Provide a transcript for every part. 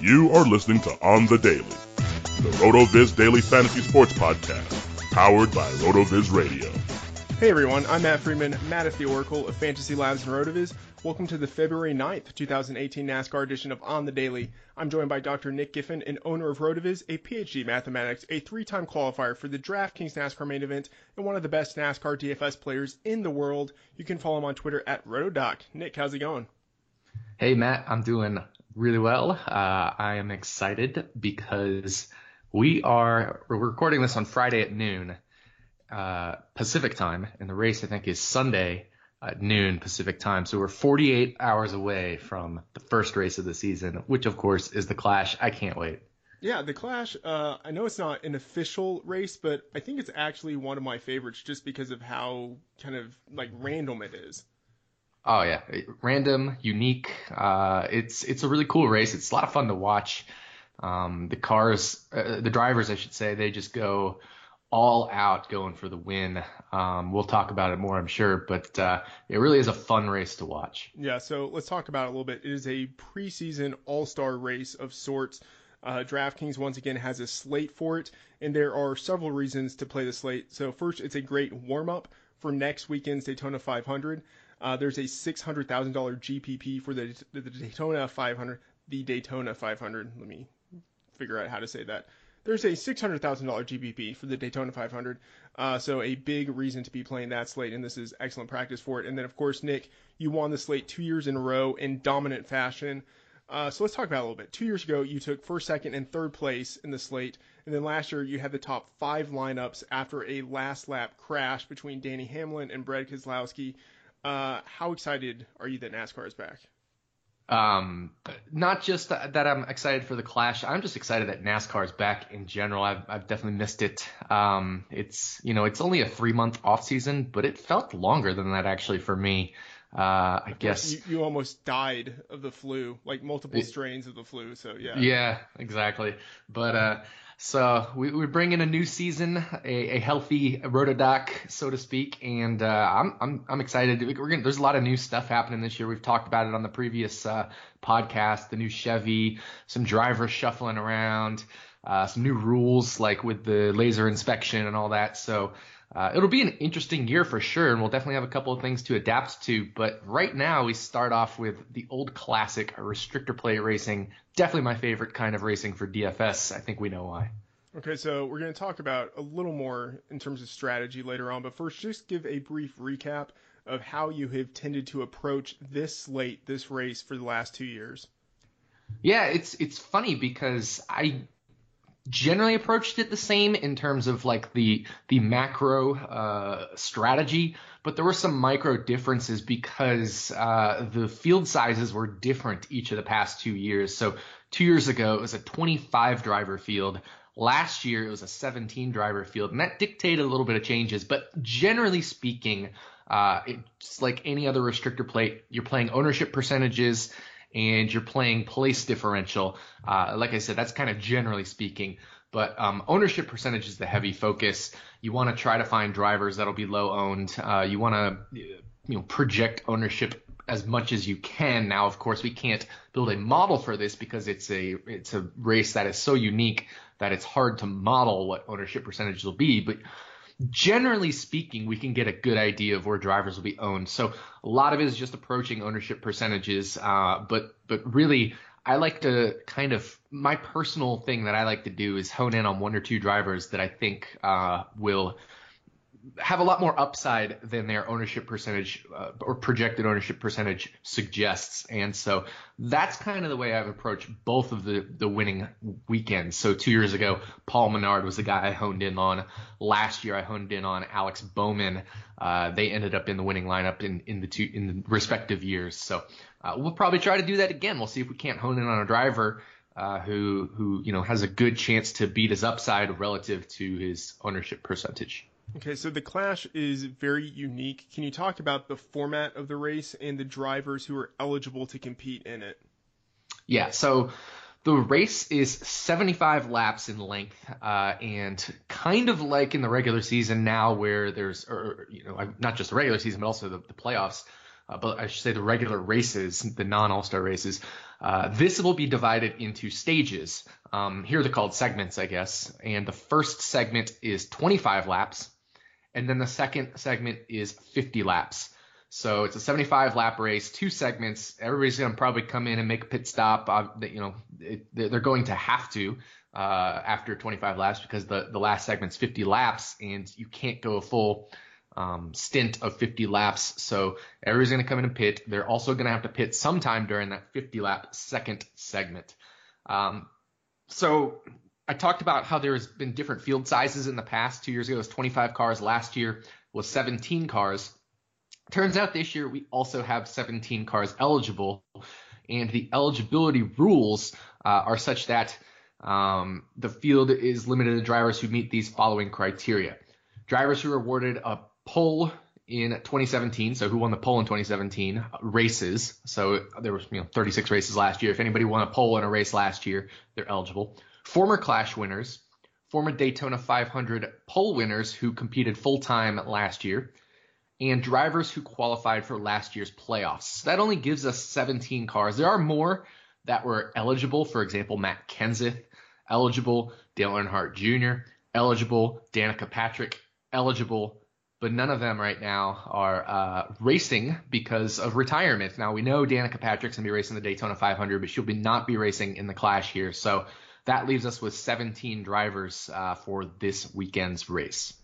You are listening to On the Daily, the RotoViz Daily Fantasy Sports Podcast, powered by RotoViz Radio. Hey everyone, I'm Matt Freeman, Matt at the Oracle of Fantasy Labs and RotoViz. Welcome to the February 9th, 2018 NASCAR edition of On the Daily. I'm joined by Dr. Nick Giffen, an owner of RotoViz, a PhD in mathematics, a three-time qualifier for the DraftKings NASCAR main event, and one of the best NASCAR DFS players in the world. You can follow him on Twitter at RotoDoc. Nick, how's it going? Hey Matt, I'm doing really well. I am excited because we're recording this on Friday at noon Pacific time, and the race I think is Sunday at noon Pacific time. So we're 48 hours away from the first race of the season, which of course is the Clash. I can't wait. Yeah, the Clash, I know it's not an official race, but I think it's actually one of my favorites just because of how kind of like random it is. Oh yeah, random, unique. It's a really cool race. It's a lot of fun to watch. The drivers, I should say, they just go all out going for the win. We'll talk about it more, I'm sure, but it really is a fun race to watch. Yeah, so let's talk about it a little bit. It is a preseason all-star race of sorts. DraftKings, once again, has a slate for it, and there are several reasons to play the slate. So first, it's a great warm-up for next weekend's Daytona 500. There's a $600,000 GPP for the Daytona 500. The Daytona 500. Let me figure out how to say that. There's a $600,000 GPP for the Daytona 500. So a big reason to be playing that slate, and this is excellent practice for it. And then, of course, Nick, you won the slate 2 years in a row in dominant fashion. So let's talk about it a little bit. 2 years ago, you took first, second, and third place in the slate. And then last year, you had the top 5 lineups after a last lap crash between Danny Hamlin and Brad Keselowski. How excited are you that NASCAR is back? Not just that I'm excited for the Clash. I'm just excited that NASCAR is back in general. I've definitely missed it. It's only a 3-month off season, but it felt longer than that actually for me. I guess you almost died of the flu, like multiple strains of the flu. So yeah. Yeah, exactly. But so we bring in a new season, a healthy RotoDoc, so to speak, and I'm excited. There's a lot of new stuff happening this year. We've talked about it on the previous podcast. The new Chevy, some drivers shuffling around, some new rules like with the laser inspection and all that. So it'll be an interesting year for sure, and we'll definitely have a couple of things to adapt to. But right now, we start off with the old classic, restrictor plate racing. Definitely my favorite kind of racing for DFS. I think we know why. Okay, so we're going to talk about a little more in terms of strategy later on. But first, just give a brief recap of how you have tended to approach this slate, this race for the last 2 years. Yeah, it's funny because I generally approached it the same in terms of like the macro strategy, but there were some micro differences because the field sizes were different each of the past 2 years. So 2 years ago, it was a 25 driver field. Last year, it was a 17 driver field, and that dictated a little bit of changes. But generally speaking, it's like any other restrictor plate. You're playing ownership percentages and you're playing place differential. Like I said, that's kind of generally speaking. But ownership percentage is the heavy focus. You want to try to find drivers that'll be low owned. You want to project ownership as much as you can. Now, of course, we can't build a model for this because it's a race that is so unique that it's hard to model what ownership percentage will be. But generally speaking, we can get a good idea of where drivers will be owned. So a lot of it is just approaching ownership percentages. But really, I like to my personal thing that I like to do is hone in on 1 or 2 drivers that I think will have a lot more upside than their ownership percentage or projected ownership percentage suggests. And so that's kind of the way I've approached both of the winning weekends. So 2 years ago, Paul Menard was the guy I honed in on. Last year, I honed in on Alex Bowman. They ended up in the winning lineup in the respective years. So we'll probably try to do that again. We'll see if we can't hone in on a driver who has a good chance to beat his upside relative to his ownership percentage. Okay, so the Clash is very unique. Can you talk about the format of the race and the drivers who are eligible to compete in it? Yeah, so the race is 75 laps in length, and kind of like in the regular season now where there's, not just the regular season, but also the playoffs, but I should say the regular races, the non-All-Star races. This will be divided into stages. Here they're called segments, I guess. And the first segment is 25 laps. And then the second segment is 50 laps. So it's a 75 lap race, 2 segments. Everybody's going to probably come in and make a pit stop. They're going to have to after 25 laps because the last segment's 50 laps and you can't go a full stint of 50 laps. So everybody's going to come in and pit. They're also going to have to pit sometime during that 50 lap second segment. So I talked about how there's been different field sizes in the past. 2 years ago it was 25 cars. Last year was 17 cars. Turns out this year we also have 17 cars eligible, and the eligibility rules are such that the field is limited to drivers who meet these following criteria. Drivers who were awarded a pole in 2017, so who won the pole in 2017, races. So there was 36 races last year. If anybody won a pole in a race last year, they're eligible. Former Clash winners, former Daytona 500 pole winners who competed full-time last year, and drivers who qualified for last year's playoffs. That only gives us 17 cars. There are more that were eligible. For example, Matt Kenseth, eligible. Dale Earnhardt Jr., eligible. Danica Patrick, eligible. But none of them right now are racing because of retirement. Now, we know Danica Patrick's going to be racing the Daytona 500, but she'll not be racing in the Clash here. So that leaves us with 17 drivers for this weekend's race.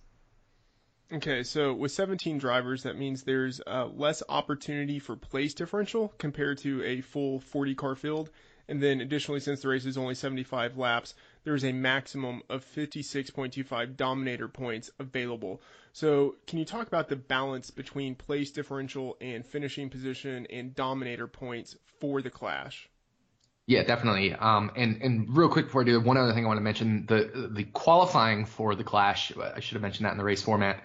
Okay, so with 17 drivers, that means there's less opportunity for place differential compared to a full 40-car field. And then additionally, since the race is only 75 laps, there's a maximum of 56.25 Dominator points available. So can you talk about the balance between place differential and finishing position and Dominator points for the Clash? Yeah, definitely. And real quick before I do, one other thing I want to mention, the qualifying for the Clash, I should have mentioned that in the race format,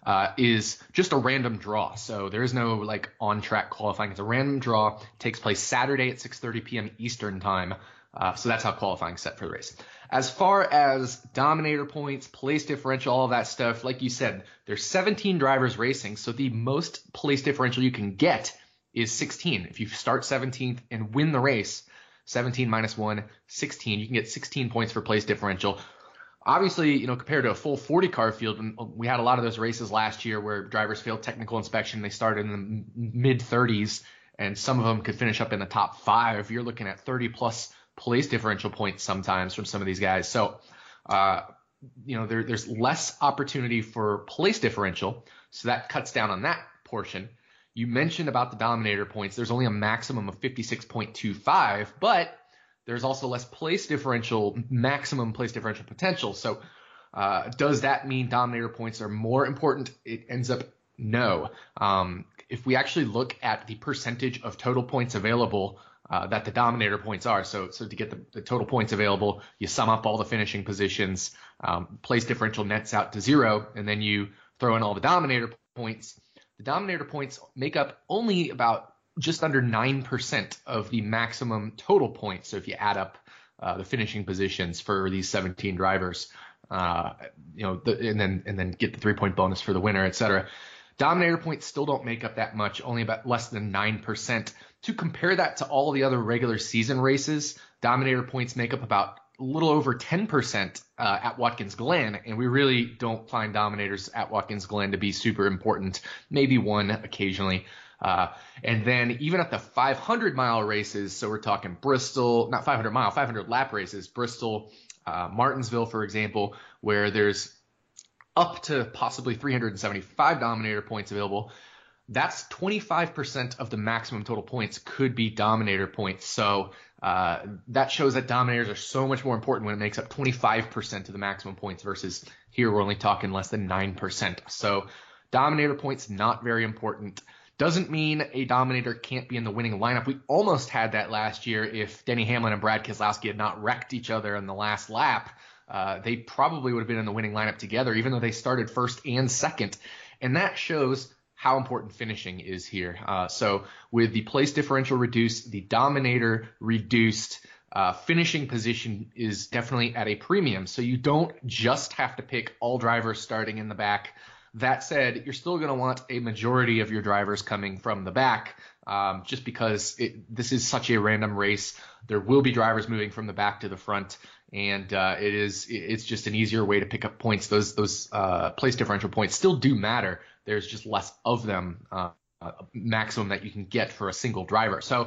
is just a random draw. So there is no on-track qualifying. It's a random draw. It takes place Saturday at 6:30 p.m. Eastern time. So that's how qualifying is set for the race. As far as Dominator points, place differential, all of that stuff, like you said, there's 17 drivers racing. So the most place differential you can get is 16. If you start 17th and win the race, 17 minus 1, 16. You can get 16 points for place differential. Obviously, compared to a full 40-car field, and we had a lot of those races last year where drivers failed technical inspection. They started in the mid-30s, and some of them could finish up in the top 5. You're looking at 30-plus place differential points sometimes from some of these guys. So, there's less opportunity for place differential, so that cuts down on that portion. You mentioned about the Dominator points. There's only a maximum of 56.25, but there's also less place differential, maximum place differential potential. So does that mean Dominator points are more important? It ends up no. If we actually look at the percentage of total points available that the Dominator points are, so to get the total points available, you sum up all the finishing positions, place differential nets out to 0, and then you throw in all the Dominator points. The Dominator points make up only about just under 9% of the maximum total points. So if you add up the finishing positions for these 17 drivers, and then get the 3-point bonus for the winner, etc. Dominator points still don't make up that much, only about less than 9%. To compare that to all the other regular season races, Dominator points make up about a little over 10% at Watkins Glen, and we really don't find Dominators at Watkins Glen to be super important, maybe one occasionally. And then even at the 500-mile races, so we're talking Bristol, not 500-mile, 500-lap races, Bristol, Martinsville, for example, where there's up to possibly 375 Dominator points available. That's 25% of the maximum total points could be Dominator points. So that shows that Dominators are so much more important when it makes up 25% of the maximum points versus here we're only talking less than 9%. So Dominator points, not very important. Doesn't mean a Dominator can't be in the winning lineup. We almost had that last year if Denny Hamlin and Brad Keselowski had not wrecked each other in the last lap. They probably would have been in the winning lineup together, even though they started first and second. And that shows how important finishing is here. So with the place differential reduced, the Dominator reduced, finishing position is definitely at a premium. So you don't just have to pick all drivers starting in the back. That said, you're still going to want a majority of your drivers coming from the back, just because this is such a random race. There will be drivers moving from the back to the front, and it's just an easier way to pick up points. Those place differential points still do matter. There's just less of them, maximum that you can get for a single driver. So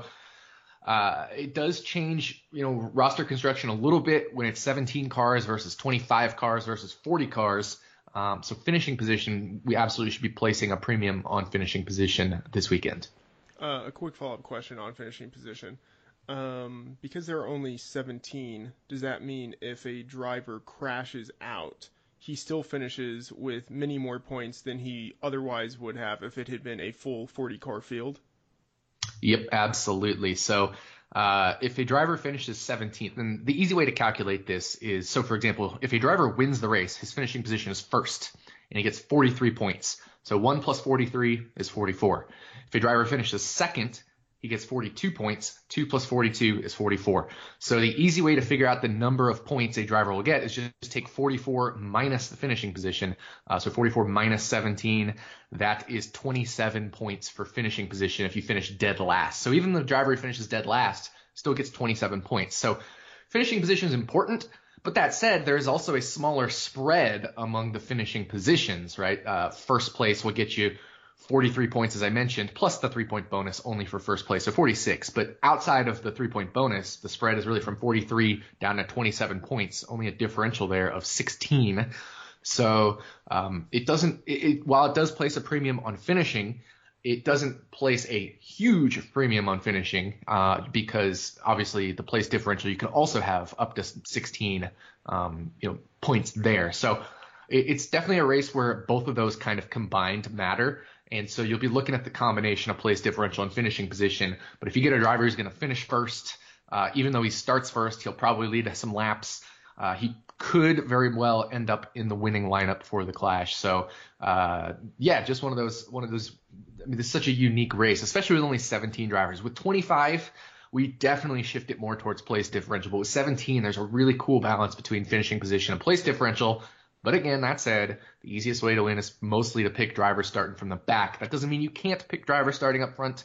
it does change, roster construction a little bit when it's 17 cars versus 25 cars versus 40 cars. So finishing position, we absolutely should be placing a premium on finishing position this weekend. A quick follow-up question on finishing position. Because there are only 17, does that mean if a driver crashes out, he still finishes with many more points than he otherwise would have if it had been a full 40-car field? Yep, absolutely. So if a driver finishes 17th, then the easy way to calculate this is, so for example, if a driver wins the race, his finishing position is first, and he gets 43 points. So 1 plus 43 is 44. If a driver finishes second, he gets 42 points. 2 plus 42 is 44. So the easy way to figure out the number of points a driver will get is just take 44 minus the finishing position. So 44 minus 17, that is 27 points for finishing position if you finish dead last. So even the driver who finishes dead last still gets 27 points. So finishing position is important. But that said, there is also a smaller spread among the finishing positions, right? First place will get you 43 points, as I mentioned, plus the 3-point bonus only for first place, so 46. But outside of the 3-point bonus, the spread is really from 43 down to 27 points, only a differential there of 16. So while it does place a premium on finishing, it doesn't place a huge premium on finishing because obviously the place differential, you can also have up to 16 points there. So it's definitely a race where both of those kind of combined matter. And so you'll be looking at the combination of place differential and finishing position. But if you get a driver who's going to finish first, even though he starts first, he'll probably lead some laps. He could very well end up in the winning lineup for the Clash. So just one of those. I mean, this is such a unique race, especially with only 17 drivers. With 25, we definitely shift it more towards place differential. But with 17, there's a really cool balance between finishing position and place differential. But again, that said, the easiest way to win is mostly to pick drivers starting from the back. That doesn't mean you can't pick drivers starting up front,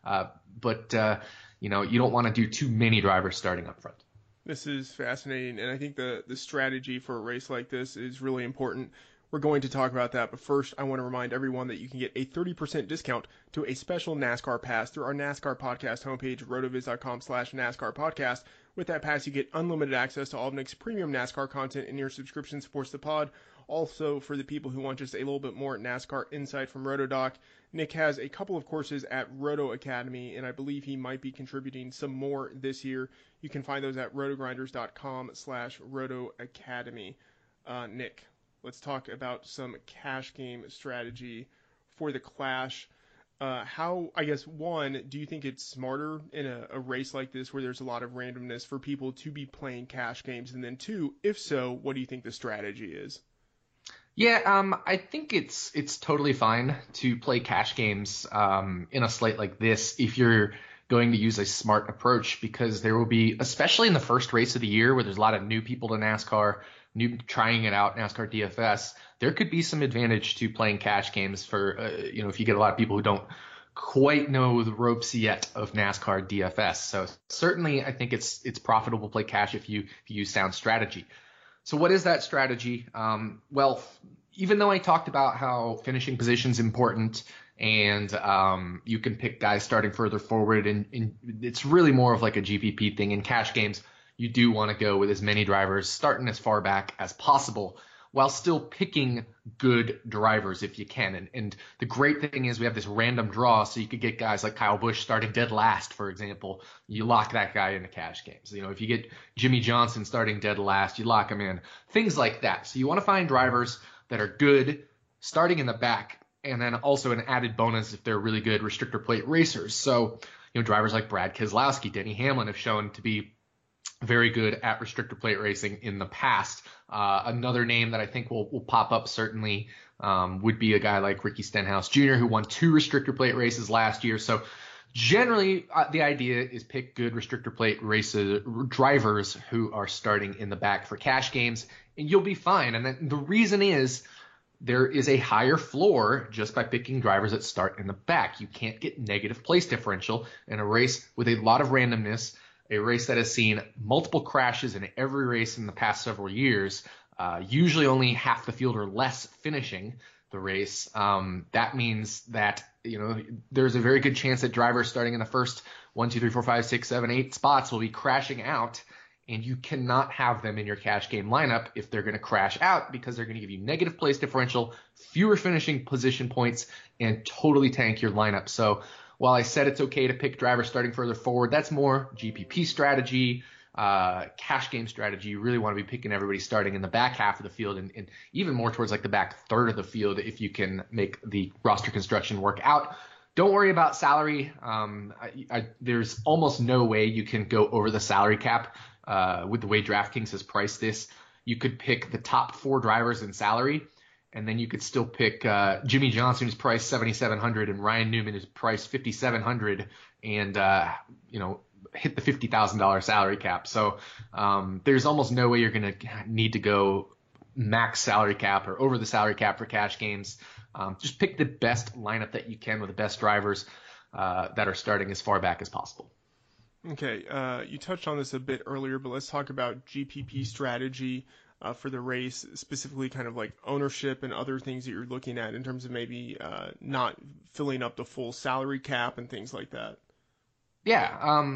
but you don't want to do too many drivers starting up front. This is fascinating, and I think the strategy for a race like this is really important. We're going to talk about that, but first I want to remind everyone that you can get a 30% discount to a special NASCAR pass through our NASCAR podcast homepage, rotoviz.com/NASCAR podcast. With that pass, you get unlimited access to all of Nick's premium NASCAR content, and your subscription supports the pod. Also, for the people who want just a little bit more NASCAR insight from RotoDoc, Nick has a couple of courses at Roto Academy, and I believe he might be contributing some more this year. You can find those at rotogrinders.com/RotoAcademy. Nick, let's talk about some cash game strategy for the Clash. One, do you think it's smarter in a race like this where there's a lot of randomness for people to be playing cash games? And then two, if so, what do you think the strategy is? Yeah, I think it's totally fine to play cash games in a slate like this if you're going to use a smart approach, because there will be, especially in the first race of the year where there's a lot of new people to NASCAR, trying it out, NASCAR DFS, there could be some advantage to playing cash games for, if you get a lot of people who don't quite know the ropes yet of NASCAR DFS. So certainly I think it's profitable to play cash if you use sound strategy. So what is that strategy? Even though I talked about how finishing position is important and you can pick guys starting further forward, and it's really more of like a GPP thing. In cash games, you do want to go with as many drivers starting as far back as possible while still picking good drivers if you can. And the great thing is we have this random draw, so you could get guys like Kyle Busch starting dead last, for example. You lock that guy into cash games. If you get Jimmy Johnson starting dead last, you lock him in. Things like that. So you want to find drivers that are good starting in the back, and then also an added bonus if they're really good restrictor plate racers. So, drivers like Brad Keselowski, Denny Hamlin have shown to be very good at restrictor plate racing in the past. Another name that I think will pop up certainly would be a guy like Ricky Stenhouse Jr., who won 2 restrictor plate races last year. So generally, the idea is pick good restrictor plate drivers who are starting in the back for cash games, and you'll be fine. And then the reason is there is a higher floor just by picking drivers that start in the back. You can't get negative place differential in a race with a lot of randomness, a race that has seen multiple crashes in every race in the past several years, usually only half the field or less finishing the race. That means that, there's a very good chance that drivers starting in the first 1, 2, 3, 4, 5, 6, 7, 8 spots will be crashing out, and you cannot have them in your cash game lineup if they're going to crash out, because they're going to give you negative place differential, fewer finishing position points, and totally tank your lineup. So while I said it's okay to pick drivers starting further forward, that's more GPP strategy, cash game strategy. You really want to be picking everybody starting in the back half of the field, and even more towards like the back third of the field if you can make the roster construction work out. Don't worry about salary. There's almost no way you can go over the salary cap with the way DraftKings has priced this. You could pick the top 4 drivers in salary, and then you could still pick Jimmy Johnson, who's priced $7,700, and Ryan Newman is priced $5,700, and hit the $50,000 salary cap. So there's almost no way you're going to need to go max salary cap or over the salary cap for cash games. Just pick the best lineup that you can with the best drivers that are starting as far back as possible. Okay, you touched on this a bit earlier, but let's talk about GPP strategy for the race, specifically kind of like ownership and other things that you're looking at in terms of maybe not filling up the full salary cap and things like that. Yeah.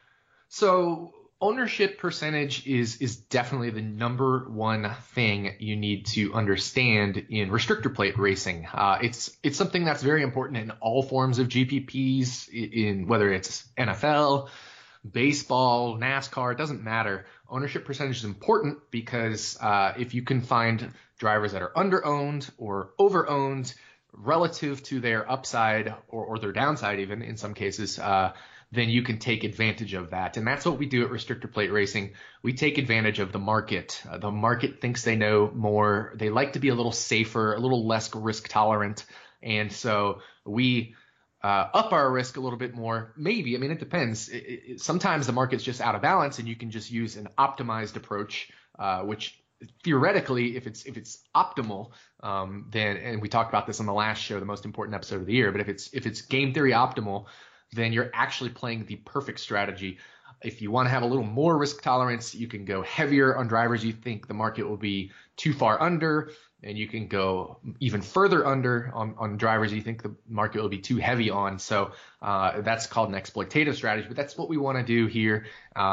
So ownership percentage is definitely the number one thing you need to understand in restrictor plate racing. It's something that's very important in all forms of GPPs, in whether it's NFL, baseball, NASCAR, it doesn't matter. Ownership percentage is important because if you can find drivers that are underowned or overowned relative to their upside or their downside even in some cases, then you can take advantage of that. And that's what we do at Restrictor Plate Racing. We take advantage of the market. The market thinks they know more. They like to be a little safer, a little less risk tolerant. And so we up our risk a little bit more. Maybe. I mean, it depends. Sometimes the market's just out of balance and you can just use an optimized approach, which theoretically, if it's optimal, then, and we talked about this on the last show, the most important episode of the year, but if it's game theory optimal, then you're actually playing the perfect strategy. If you want to have a little more risk tolerance, you can go heavier on drivers you think the market will be too far under, and you can go even further under on drivers you think the market will be too heavy on. So that's called an exploitative strategy, but that's what we want to do here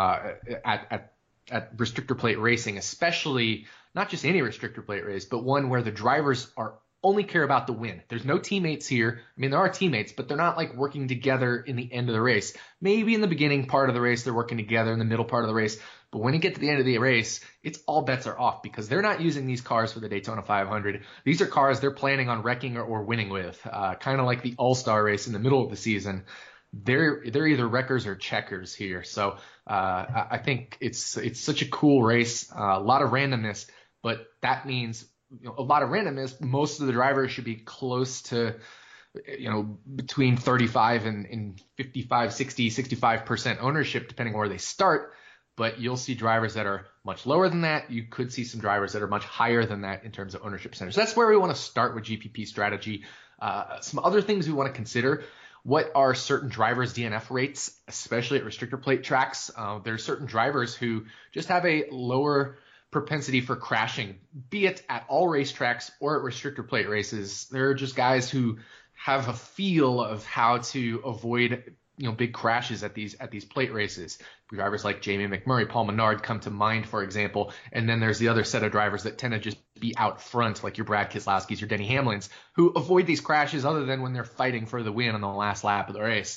at Restrictor Plate Racing, especially not just any Restrictor Plate race, but one where the drivers only care about the win. There's no teammates here. I mean, there are teammates, but they're not like working together in the end of the race. Maybe in the beginning part of the race, they're working together in the middle part of the race. But when you get to the end of the race, it's all bets are off because they're not using these cars for the Daytona 500. These are cars they're planning on wrecking or winning with, kind of like the All-Star race in the middle of the season. They're either wreckers or checkers here. So I think it's such a cool race, a lot of randomness, but that means a lot of randomness. Most of the drivers should be close to, between 35 and 55, 60, 65% ownership, depending on where they start. But you'll see drivers that are much lower than that. You could see some drivers that are much higher than that in terms of ownership percentage. So that's where we want to start with GPP strategy. Some other things we want to consider. What are certain drivers' DNF rates, especially at restrictor plate tracks? There are certain drivers who just have a lower propensity for crashing, be it at all racetracks or at restrictor plate races. They're just guys who have a feel of how to avoid big crashes at these plate races. Drivers like Jamie McMurray, Paul Menard come to mind, for example. And then there's the other set of drivers that tend to just be out front, like your Brad Keselowski's, your Denny Hamlins, who avoid these crashes other than when they're fighting for the win on the last lap of the race.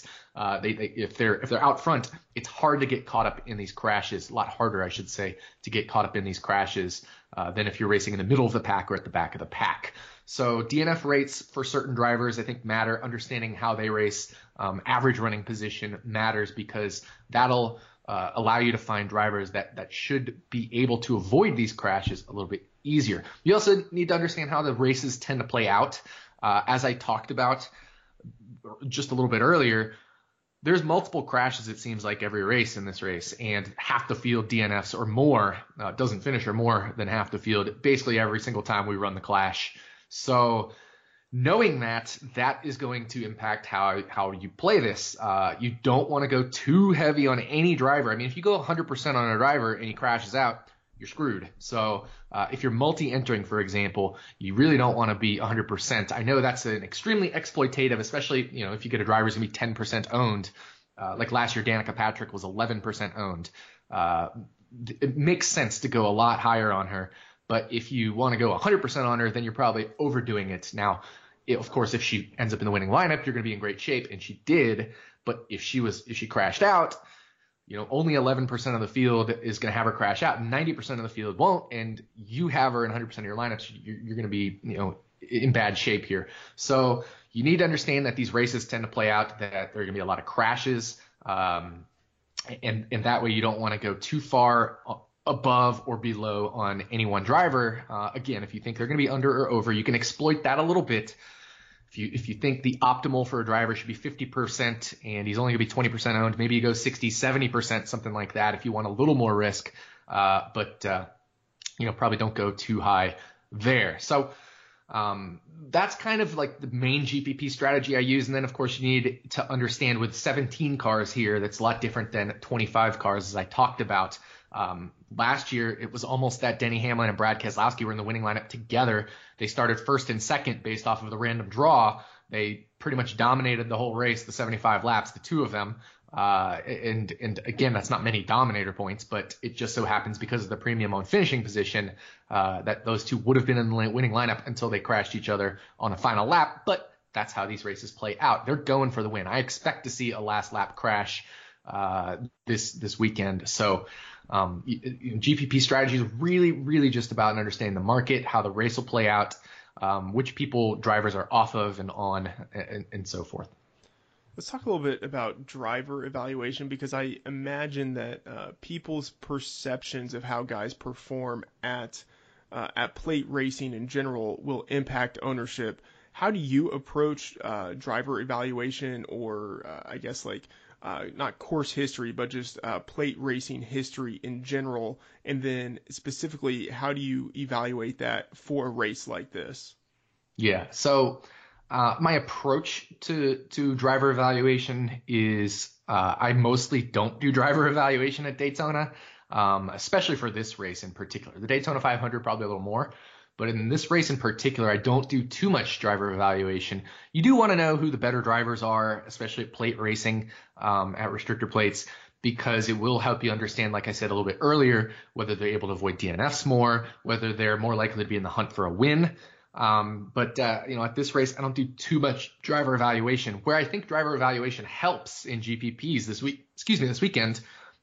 If they're out front, it's hard to get caught up in these crashes. A lot harder, I should say, to get caught up in these crashes than if you're racing in the middle of the pack or at the back of the pack. So DNF rates for certain drivers, I think, matter. Understanding how they race, average running position matters because that'll allow you to find drivers that should be able to avoid these crashes a little bit easier. You also need to understand how the races tend to play out. As I talked about just a little bit earlier, there's multiple crashes, it seems like, every race in this race, and half the field DNFs or more, doesn't finish or more than half the field basically every single time we run the clash. So knowing that is going to impact how you play this. You don't want to go too heavy on any driver. I mean, if you go 100% on a driver and he crashes out, you're screwed. So if you're multi-entering, for example, you really don't want to be 100%. I know that's an extremely exploitative, especially, you know, if you get a driver who's going to be 10% owned. Like last year, Danica Patrick was 11% owned. It makes sense to go a lot higher on her. But if you want to go 100% on her, then you're probably overdoing it. Now, of course, if she ends up in the winning lineup, you're going to be in great shape, and she did. But if she crashed out, you know, only 11% of the field is going to have her crash out, and 90% of the field won't, and you have her in 100% of your lineups, you're going to be, you know, in bad shape here. So you need to understand that these races tend to play out that there are going to be a lot of crashes, and that way you don't want to go too far above or below on any one driver. Again, if you think they're going to be under or over, you can exploit that a little bit. If you think the optimal for a driver should be 50% and he's only going to be 20% owned, maybe you go 60, 70%, something like that if you want a little more risk. But you know, probably don't go too high there. So that's kind of like the main GPP strategy I use. And then, of course, you need to understand with 17 cars here, that's a lot different than 25 cars, as I talked about. Last year, it was almost that Denny Hamlin and Brad Keselowski were in the winning lineup together. They started first and second based off of the random draw. They pretty much dominated the whole race, the 75 laps, the two of them. And again, that's not many dominator points, but it just so happens because of the premium on finishing position that those two would have been in the winning lineup until they crashed each other on the final lap. But that's how these races play out. They're going for the win. I expect to see a last lap crash this weekend. So GPP strategy is really, really just about understanding the market, how the race will play out, which drivers are off of and on, and so forth. Let's talk a little bit about driver evaluation, because I imagine that people's perceptions of how guys perform at plate racing in general will impact ownership. How do you approach driver evaluation, or I guess like not course history, but just plate racing history in general? And then specifically, how do you evaluate that for a race like this? Yeah, so my approach to driver evaluation is I mostly don't do driver evaluation at Daytona, especially for this race in particular. The Daytona 500 probably a little more, but in this race in particular, I don't do too much driver evaluation. You do want to know who the better drivers are, especially at plate racing, at restrictor plates, because it will help you understand, like I said a little bit earlier, whether they're able to avoid DNFs more, whether they're more likely to be in the hunt for a win. But you know, at this race, I don't do too much driver evaluation. Where I think driver evaluation helps in GPPs this weekend,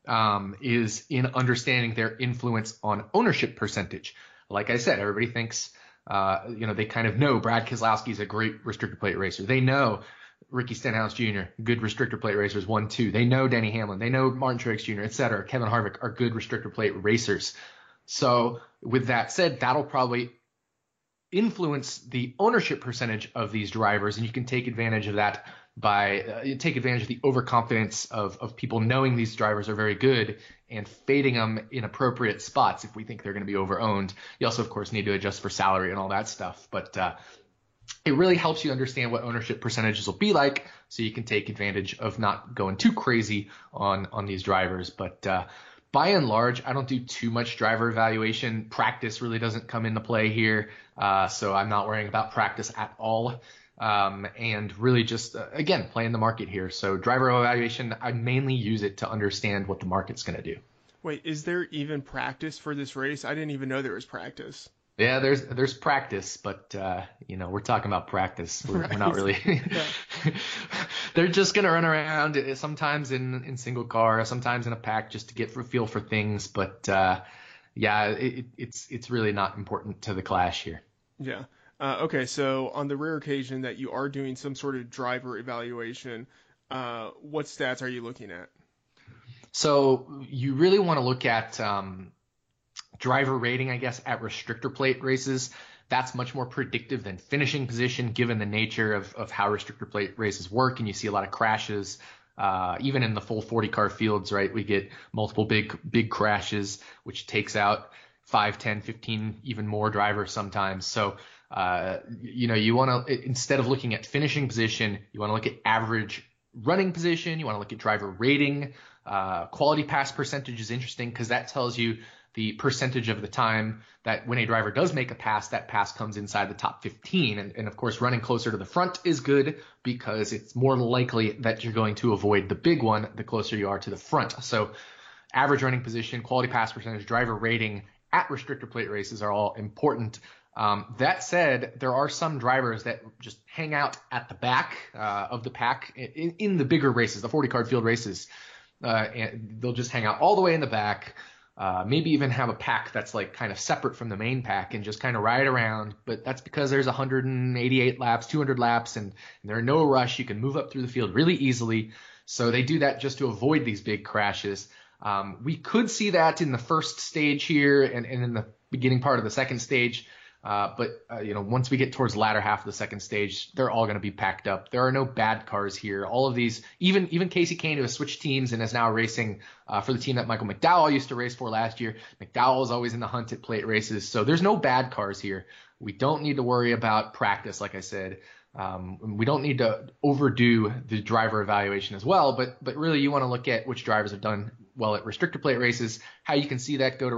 is in understanding their influence on ownership percentage. Like I said, everybody thinks, you know, they kind of know Brad Keselowski is a great restrictor plate racer. They know Ricky Stenhouse Jr., good restrictor plate racers, 1-2. They know Denny Hamlin. They know Martin Truex Jr., etc. Kevin Harvick are good restrictor plate racers. So with that said, that'll probably influence the ownership percentage of these drivers, and you can take advantage of that by take advantage of the overconfidence of people knowing these drivers are very good and fading them in appropriate spots if we think they're going to be over-owned. You also, of course, need to adjust for salary and all that stuff, but it really helps you understand what ownership percentages will be like, so you can take advantage of not going too crazy on these drivers. But by and large, I don't do too much driver evaluation. Practice really doesn't come into play here, so I'm not worrying about practice at all. And really just, again, playing the market here. So driver evaluation, I mainly use it to understand what the market's going to do. Wait, is there even practice for this race? I didn't even know there was practice. Yeah, there's practice, but you know, we're talking about practice. We're not really. They're just gonna run around, sometimes in single car, sometimes in a pack, just to get a feel for things. But yeah, it's really not important to the clash here. Yeah. Okay, so on the rare occasion that you are doing some sort of driver evaluation, what stats are you looking at? So you really want to look at driver rating, I guess, at restrictor plate races. That's much more predictive than finishing position, given the nature of how restrictor plate races work. And you see a lot of crashes, even in the full 40 car fields, right? We get multiple big crashes, which takes out 5, 10, 15, even more drivers sometimes. So You want to, instead of looking at finishing position, you want to look at average running position. You want to look at driver rating. Quality pass percentage is interesting because that tells you the percentage of the time that when a driver does make a pass, that pass comes inside the top 15. And of course, running closer to the front is good because it's more likely that you're going to avoid the big one the closer you are to the front. So average running position, quality pass percentage, driver rating at restrictor plate races are all important. That said, there are some drivers that just hang out at the back of the pack in the bigger races, the 40 card field races. And they'll just hang out all the way in the back, maybe even have a pack that's like kind of separate from the main pack and just kind of ride around. But that's because there's 188 laps, 200 laps, and there's no rush. You can move up through the field really easily. So they do that just to avoid these big crashes. We could see that in the first stage here and in the beginning part of the second stage. But once we get towards the latter half of the second stage, they're all going to be packed up. There are no bad cars here. All of these, even Casey Kane, who has switched teams and is now racing for the team that Michael McDowell used to race for last year. McDowell is always in the hunt at plate races. So there's no bad cars here. We don't need to worry about practice, like I said. We don't need to overdo the driver evaluation as well, but really you want to look at which drivers have done well at restrictor plate races. How you can see that, go to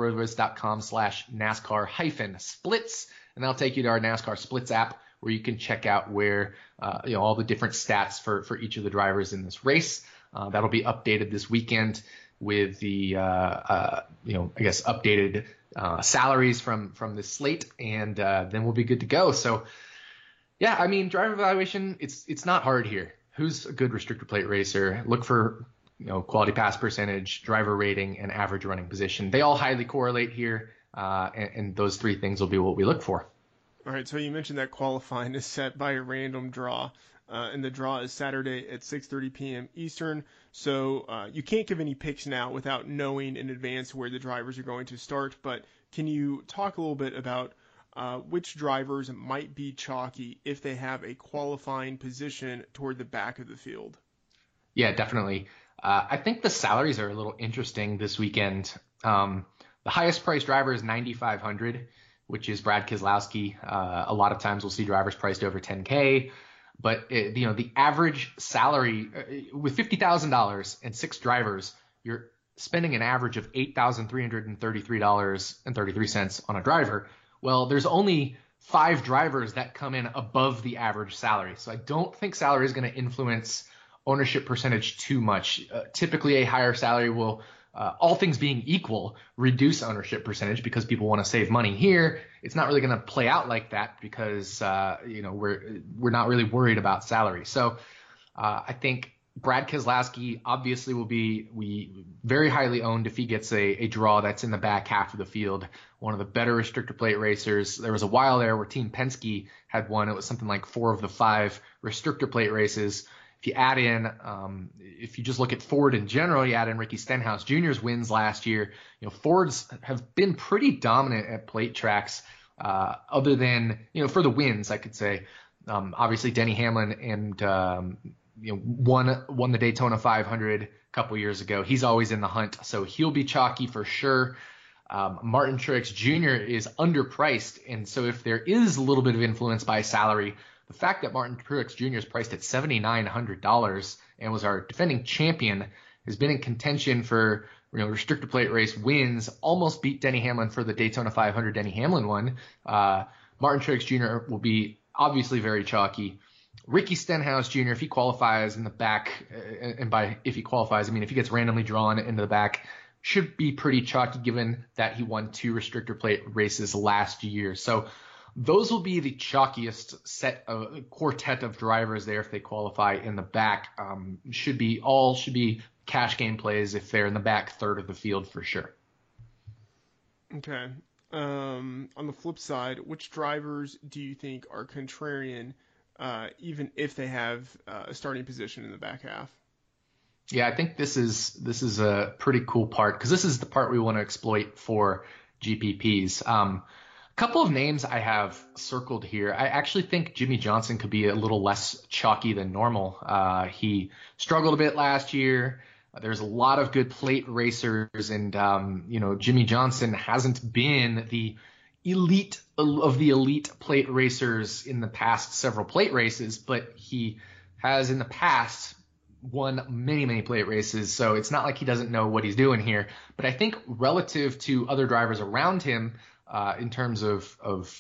rotoviz.com/NASCAR-splits, and that'll take you to our NASCAR Splits app where you can check out where all the different stats for each of the drivers in this race. That'll be updated this weekend with the updated salaries from this slate, and then we'll be good to go. So yeah, I mean, driver evaluation, it's not hard here. Who's a good restrictor plate racer? Look for quality pass percentage, driver rating, and average running position. They all highly correlate here, and those three things will be what we look for. All right, so you mentioned that qualifying is set by a random draw, and the draw is Saturday at 6:30 p.m. Eastern. So you can't give any picks now without knowing in advance where the drivers are going to start. But can you talk a little bit about which drivers might be chalky if they have a qualifying position toward the back of the field? Yeah, definitely. I think the salaries are a little interesting this weekend. The highest priced driver is $9,500, which is Brad Keselowski. A lot of times we'll see drivers priced over $10K, but the average salary with $50,000 and 6 drivers, you're spending an average of $8,333.33 on a driver. Well, there's only 5 drivers that come in above the average salary. So I don't think salary is going to influence ownership percentage too much. Typically, a higher salary will, all things being equal, reduce ownership percentage because people want to save money. Here, it's not really going to play out like that because we're not really worried about salary. So I think Brad Keselowski obviously will be very highly owned if he gets a draw that's in the back half of the field. One of the better restrictor plate racers. There was a while there where Team Penske had won. It was something like 4 of the 5 restrictor plate races. If you add in, if you just look at Ford in general, you add in Ricky Stenhouse Jr.'s wins last year. Fords have been pretty dominant at plate tracks, other than, for the wins, I could say. Obviously, Denny Hamlin and won the Daytona 500 a couple years ago. He's always in the hunt, so he'll be chalky for sure. Martin Truex Jr. is underpriced, and so if there is a little bit of influence by salary, the fact that Martin Truex Jr. is priced at $7,900 and was our defending champion, has been in contention for restrictor plate race wins, almost beat Denny Hamlin for the Daytona 500 Denny Hamlin won. Martin Truex Jr. will be obviously very chalky. Ricky Stenhouse Jr., if he qualifies in the back, and if he qualifies, I mean if he gets randomly drawn into the back, should be pretty chalky given that he won 2 restrictor plate races last year. So those will be the chalkiest quartet of drivers there if they qualify in the back. Should be cash game plays if they're in the back third of the field for sure. Okay. On the flip side, which drivers do you think are contrarian, even if they have a starting position in the back half? Yeah, I think this is a pretty cool part because this is the part we want to exploit for GPPs. Couple of names I have circled here. I actually think Jimmie Johnson could be a little less chalky than normal. He struggled a bit last year. There's a lot of good plate racers, and Jimmie Johnson hasn't been the elite of the elite plate racers in the past several plate races, but he has in the past won many plate races, so it's not like he doesn't know what he's doing here. But I think relative to other drivers around him, in terms of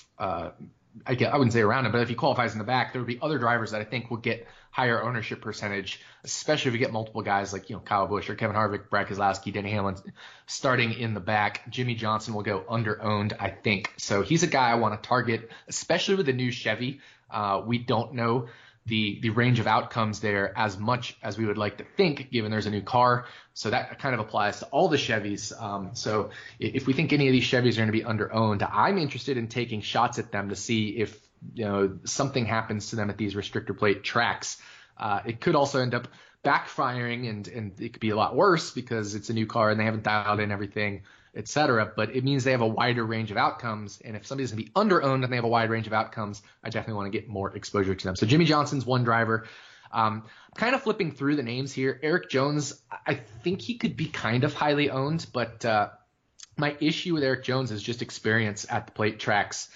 I wouldn't say around him, but if he qualifies in the back, there would be other drivers that I think will get higher ownership percentage, especially if you get multiple guys like, Kyle Busch or Kevin Harvick, Brad Keselowski, Denny Hamlin starting in the back. Jimmy Johnson will go under-owned, I think. So he's a guy I want to target, especially with the new Chevy. We don't know the range of outcomes there as much as we would like to think, given there's a new car. So that kind of applies to all the Chevys. So if we think any of these Chevys are going to be under-owned, I'm interested in taking shots at them to see if something happens to them at these restrictor plate tracks. It could also end up backfiring, and it could be a lot worse because it's a new car and they haven't dialed in everything, etc. But it means they have a wider range of outcomes. And if somebody's going to be under-owned and they have a wide range of outcomes, I definitely want to get more exposure to them. So Jimmy Johnson's one driver. Kind of flipping through the names here. Erik Jones, I think he could be kind of highly owned, but my issue with Erik Jones is just experience at the plate tracks.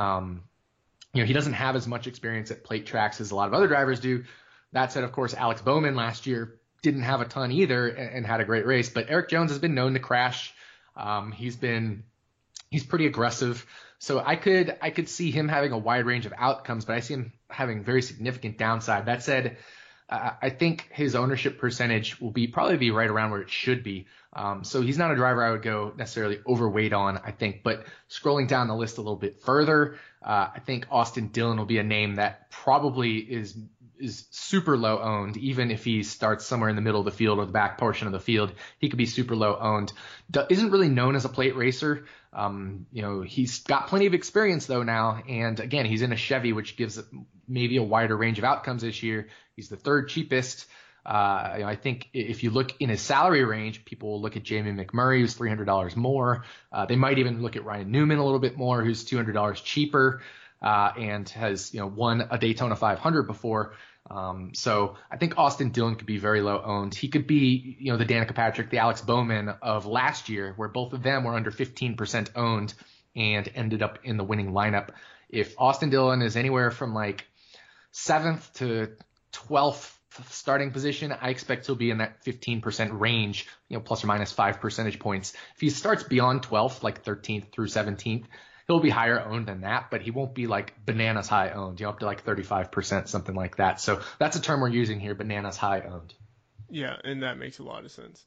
He doesn't have as much experience at plate tracks as a lot of other drivers do. That said, of course, Alex Bowman last year didn't have a ton either and had a great race, but Erik Jones has been known to crash. He's pretty aggressive. So I could see him having a wide range of outcomes, but I see him having very significant downside. That said, I think his ownership percentage will probably be right around where it should be. So he's not a driver I would go necessarily overweight on, I think. But scrolling down the list a little bit further, I think Austin Dillon will be a name that probably is super low owned. Even if he starts somewhere in the middle of the field or the back portion of the field, he could be super low owned. Isn't really known as a plate racer. He's got plenty of experience though now, and again, he's in a Chevy, which gives maybe a wider range of outcomes this year. He's the third cheapest. I think if you look in his salary range, people will look at Jamie McMurray, who's $300 more. They might even look at Ryan Newman a little bit more, who's $200 cheaper, and has won a Daytona 500 before. So I think Austin Dillon could be very low owned. He could be, the Danica Patrick, the Alex Bowman of last year, where both of them were under 15% owned and ended up in the winning lineup. If Austin Dillon is anywhere from like 7th to 12th starting position, I expect he'll be in that 15% range, plus or minus 5 percentage points. If he starts beyond 12th, like 13th through 17th, he'll be higher owned than that, but he won't be like bananas high owned, up to like 35%, something like that. So that's a term we're using here, bananas high owned. Yeah, and that makes a lot of sense.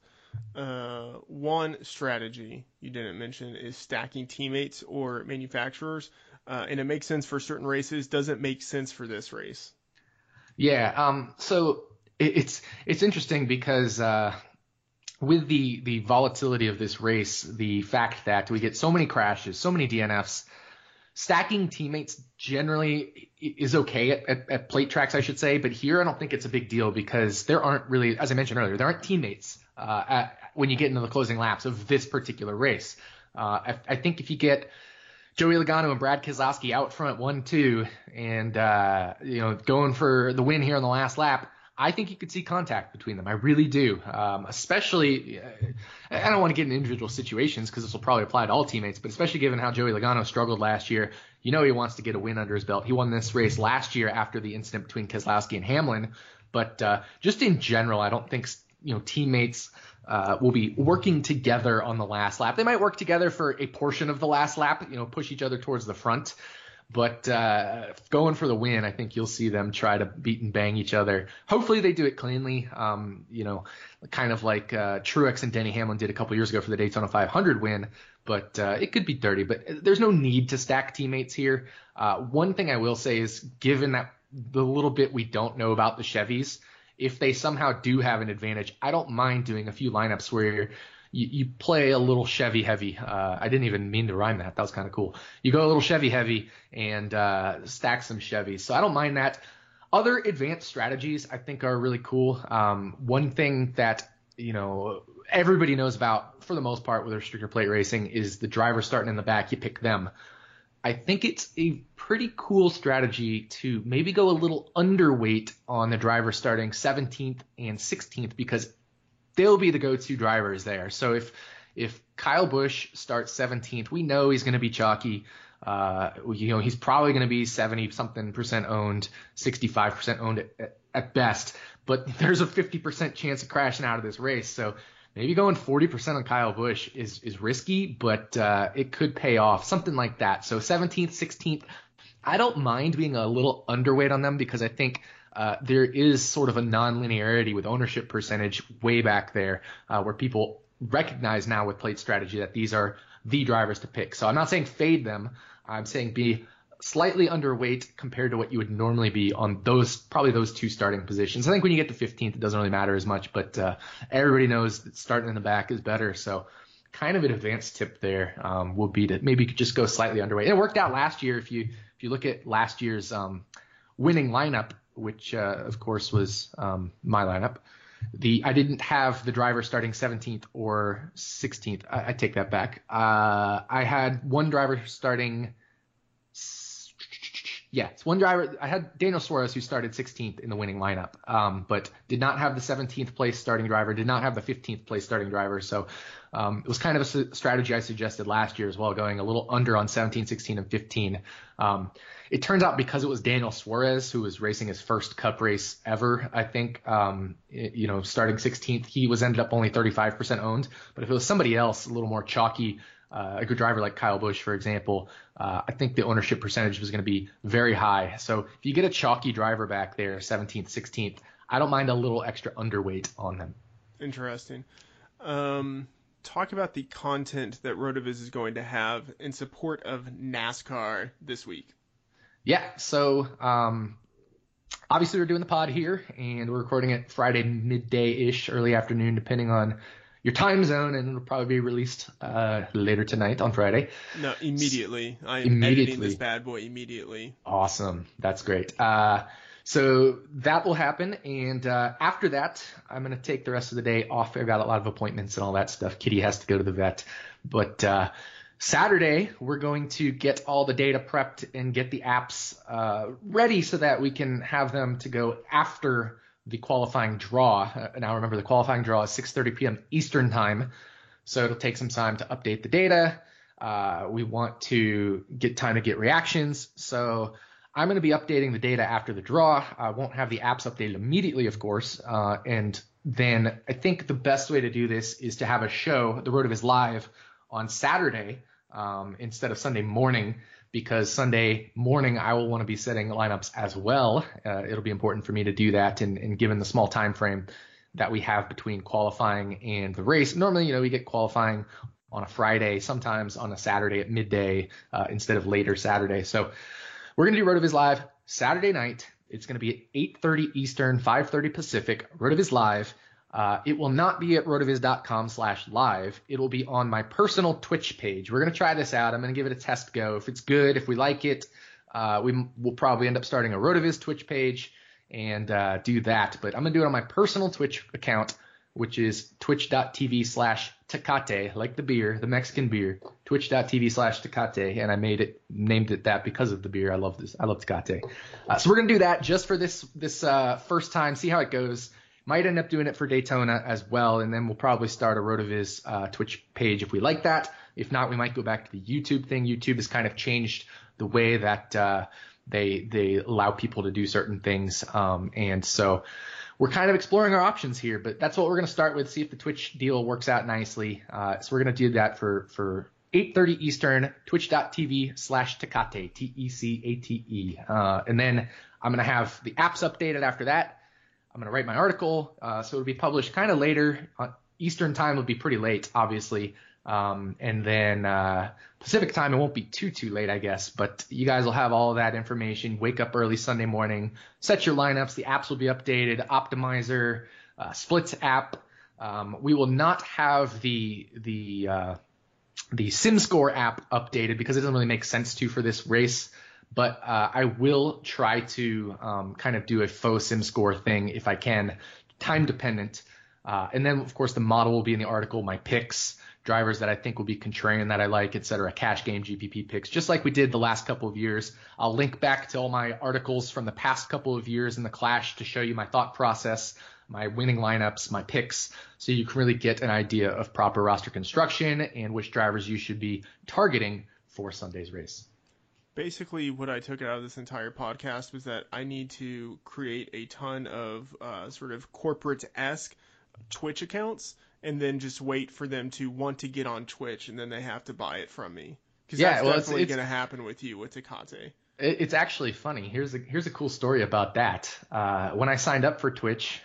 One strategy you didn't mention is stacking teammates or manufacturers, and it makes sense for certain races. Doesn't make sense for this race. Yeah, so it's interesting because with the volatility of this race, the fact that we get so many crashes, so many DNFs, stacking teammates generally is okay at plate tracks, I should say. But here I don't think it's a big deal because there aren't really, as I mentioned earlier, there aren't teammates when you get into the closing laps of this particular race. I think if you get Joey Logano and Brad Keselowski out front 1-2 and going for the win here on the last lap, I think you could see contact between them. I really do. Especially, I don't want to get in individual situations because this will probably apply to all teammates, but especially given how Joey Logano struggled last year, he wants to get a win under his belt. He won this race last year after the incident between Keselowski and Hamlin. But just in general, I don't think teammates will be working together on the last lap. They might work together for a portion of the last lap, push each other towards the front. But going for the win, I think you'll see them try to beat and bang each other. Hopefully they do it cleanly, kind of like Truex and Denny Hamlin did a couple years ago for the Daytona 500 win. But it could be dirty. But there's no need to stack teammates here. One thing I will say is, given that the little bit we don't know about the Chevys, if they somehow do have an advantage, I don't mind doing a few lineups where you play a little Chevy heavy. I didn't even mean to rhyme that. That was kind of cool. You go a little Chevy heavy and stack some Chevys. So I don't mind that. Other advanced strategies I think are really cool. One thing that, everybody knows about for the most part with restrictor plate racing is the driver starting in the back. You pick them. I think it's a pretty cool strategy to maybe go a little underweight on the driver starting 17th and 16th because they'll be the go-to drivers there. So if Kyle Busch starts 17th, we know he's going to be chalky. He's probably going to be 70-something% owned, 65% owned at best, but there's a 50% chance of crashing out of this race. So maybe going 40% on Kyle Busch is risky, but it could pay off, something like that. So 17th, 16th, I don't mind being a little underweight on them because I think there is sort of a non-linearity with ownership percentage way back there where people recognize now with plate strategy that these are the drivers to pick. So I'm not saying fade them. I'm saying be slightly underweight compared to what you would normally be on probably those two starting positions. I think when you get to 15th, it doesn't really matter as much, but everybody knows that starting in the back is better. So kind of an advanced tip there will be to maybe just go slightly underweight. It worked out last year. If you look at last year's winning lineup, which of course was my lineup, I didn't have the driver starting 17th or 16th. I take that back. I had one driver starting. Yeah, it's one driver. I had Daniel Suarez who started 16th in the winning lineup, but did not have the 17th place starting driver, did not have the 15th place starting driver. So it was kind of a strategy I suggested last year as well, going a little under on 17, 16, and 15. It turns out because it was Daniel Suarez who was racing his first Cup race ever, I think, starting 16th, he ended up only 35% owned. But if it was somebody else, a little more chalky, a good driver like Kyle Busch, for example, I think the ownership percentage was going to be very high. So if you get a chalky driver back there, 17th, 16th, I don't mind a little extra underweight on them. Interesting. Talk about the content that RotoViz is going to have in support of NASCAR this week. Yeah, so obviously we're doing the pod here, and we're recording it Friday midday-ish, early afternoon, depending on your time zone, and it'll probably be released later tonight on Friday. No, immediately. I am editing this bad boy immediately. Awesome. That's great. So that will happen, and after that, I'm going to take the rest of the day off. I've got a lot of appointments and all that stuff. Kitty has to go to the vet. But Saturday, we're going to get all the data prepped and get the apps ready so that we can have them to go after the qualifying draw. Now remember, the qualifying draw is 6:30 p.m. Eastern time, so it'll take some time to update the data. We want to get time to get reactions, so I'm going to be updating the data after the draw. I won't have the apps updated immediately, of course, and then I think the best way to do this is to have a show, the RotoViz Live, on Saturday instead of Sunday morning, because Sunday morning I will want to be setting lineups as well. It'll be important for me to do that, and given the small time frame that we have between qualifying and the race. Normally, we get qualifying on a Friday, sometimes on a Saturday at midday instead of later Saturday. So we're going to do RotoViz Live Saturday night. It's going to be at 8:30 Eastern, 5:30 Pacific, RotoViz Live. It will not be at rotoviz.com/live. It will be on my personal Twitch page. We're going to try this out. I'm going to give it a test go. If it's good, if we like it, we'll probably end up starting a RotoViz Twitch page and do that. But I'm going to do it on my personal Twitch account, which is twitch.tv/Tecate, like the beer, the Mexican beer, twitch.tv/Tecate. And I named it that because of the beer. I love this. I love Tecate. So we're going to do that just for this first time, see how it goes. Might end up doing it for Daytona as well, and then we'll probably start a RotoViz Twitch page if we like that. If not, we might go back to the YouTube thing. YouTube has kind of changed the way that they allow people to do certain things, and so we're kind of exploring our options here. But that's what we're going to start with, see if the Twitch deal works out nicely. So we're going to do that for 8:30 Eastern, twitch.tv/Tecate, Tecate. And then I'm going to have the apps updated after that. I'm going to write my article, so it'll be published kind of later. Eastern time will be pretty late, obviously. And then Pacific time, it won't be too late, I guess. But you guys will have all of that information. Wake up early Sunday morning, set your lineups. The apps will be updated. Optimizer, Splits app. We will not have the SimScore app updated because it doesn't really make sense to for this race. But I will try to kind of do a faux SimScore thing if I can, time dependent. And then, of course, the model will be in the article, my picks, drivers that I think will be contrarian that I like, etc. Cash game GPP picks, just like we did the last couple of years. I'll link back to all my articles from the past couple of years in the Clash to show you my thought process, my winning lineups, my picks, so you can really get an idea of proper roster construction and which drivers you should be targeting for Sunday's race. Basically, what I took out of this entire podcast was that I need to create a ton of sort of corporate-esque Twitch accounts and then just wait for them to want to get on Twitch, and then they have to buy it from me. Because that's definitely going to happen with you with Tecate. It's actually funny. Here's a cool story about that. When I signed up for Twitch,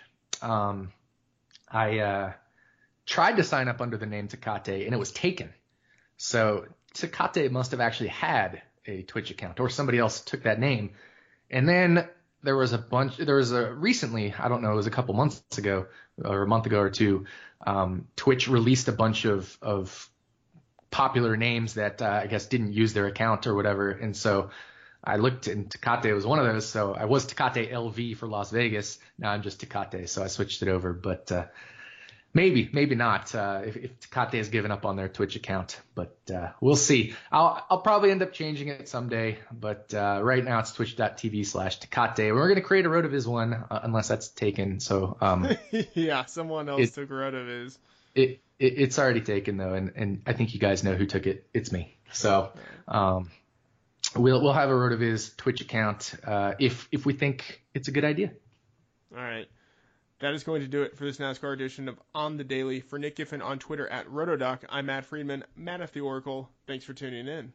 I tried to sign up under the name Tecate, and it was taken. So Tecate must have actually had a Twitch account, or somebody else took that name. And then recently, I don't know, it was a couple months ago or a month ago or two, Twitch released a bunch of popular names that I guess didn't use their account or whatever. And so I looked, and Tecate was one of those. So I was Tecate LV for Las Vegas. Now I'm just Tecate. So I switched it over, but maybe not if Tecate has given up on their Twitch account, but we'll see. I'll probably end up changing it someday, but right now it's twitch.tv/Tecate. We're going to create a RotoViz one unless that's taken. So yeah, someone else took RotoViz. It's already taken though, and I think you guys know who took it. It's me. So we'll have a RotoViz Twitch account if we think it's a good idea. All right. That is going to do it for this NASCAR edition of On the Daily. For Nick Giffen on Twitter at RotoDoc, I'm Matt Friedman, Matt F. the Oracle. Thanks for tuning in.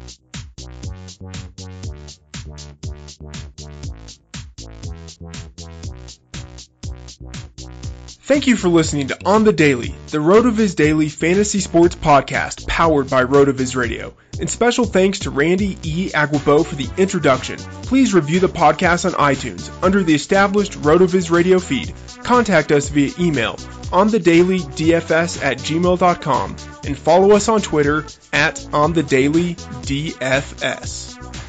Thank you for listening to On the Daily, the RotoViz Daily Fantasy Sports Podcast powered by RotoViz Radio. And special thanks to Randy E. Aguabeau for the introduction. Please review the podcast on iTunes under the established RotoViz Radio feed. Contact us via email onthedailydfs@gmail.com and follow us on Twitter at onthedailydfs.